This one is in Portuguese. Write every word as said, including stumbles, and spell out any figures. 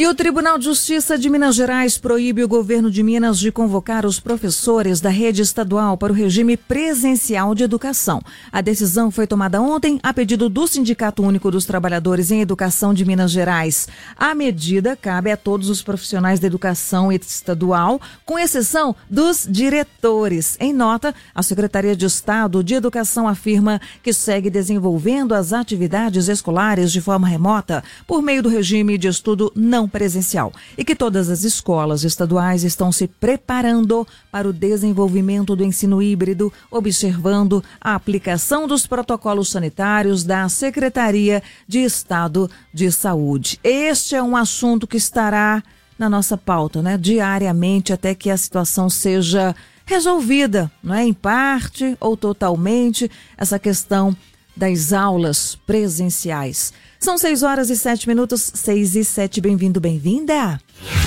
E o Tribunal de Justiça de Minas Gerais proíbe o governo de Minas de convocar os professores da rede estadual para o regime presencial de educação. A decisão foi tomada ontem a pedido do Sindicato Único dos Trabalhadores em Educação de Minas Gerais. A medida cabe a todos os profissionais da educação estadual, com exceção dos diretores. Em nota, a Secretaria de Estado de Educação afirma que segue desenvolvendo as atividades escolares de forma remota por meio do regime de estudo não presencial e que todas as escolas estaduais estão se preparando para o desenvolvimento do ensino híbrido, observando a aplicação dos protocolos sanitários da Secretaria de Estado de Saúde. Este é um assunto que estará na nossa pauta, né, diariamente, até que a situação seja resolvida, não é, em parte ou totalmente, essa questão das aulas presenciais. São seis horas e sete minutos, seis e sete. Bem-vindo, bem-vinda.